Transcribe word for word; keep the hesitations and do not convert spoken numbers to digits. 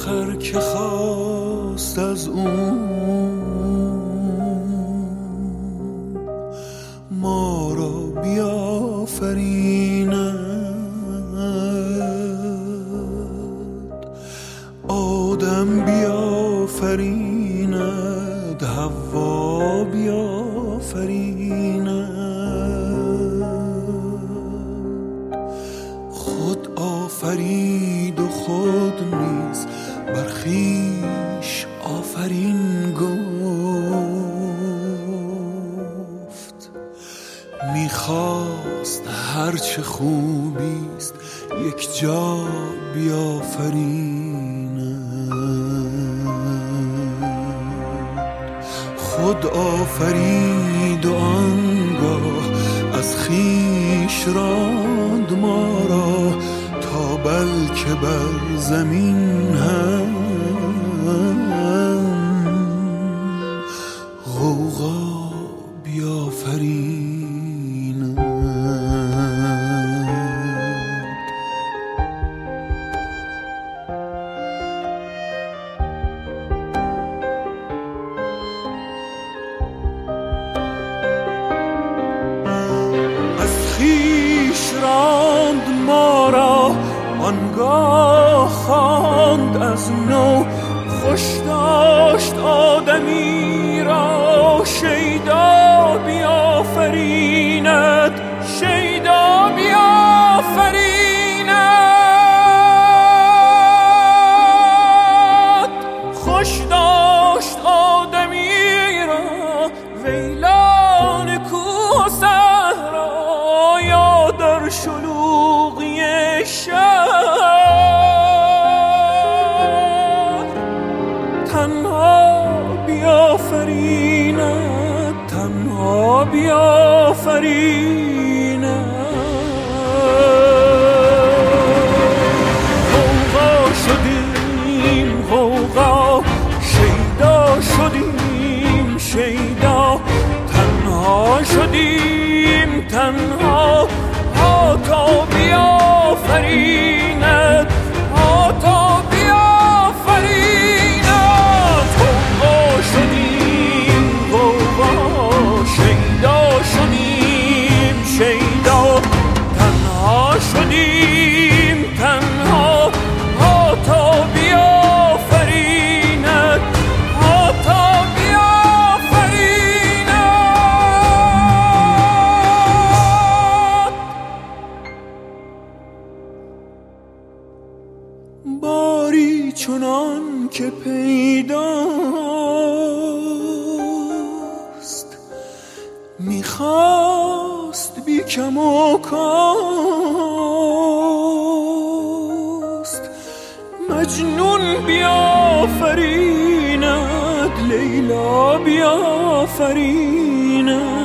هر که خواست از اون ما را بیافریند، آدم بیافریند، حوا بیافریند، خود آفرید و خود نیز بر خویش آفرین گفت. میخواست هرچه خوبیست یک جا بیافریند، خود آفرید و آنگاه از خویش راند ما را تا بلکه بر زمین هم غوغا بیافریند. از خویش راند ما را آنگاه خواند از نو، خوش داشت آدمی را شیدا بیافریند، شیدا بیافریند، خوش داشت آدمی را ویلان کوه و صحرا یا در شلوغی شهر، تنها بیافریند، تنها بیافریند. غوغا شدیم غوغا، شیدا شدیم شیدا، تنها شدیم تنها، ها تا بیافریند، ها تا بیافریند. غوغا شدیم غوغا، شیدا شدیم شیدا، تنها شدیم تنها، ها تا بیافریند، ها تا بیافریند. باری چنان که پیداست میخواست بی کم و کاست، مجنون بیافریند، لیلا بیافریند.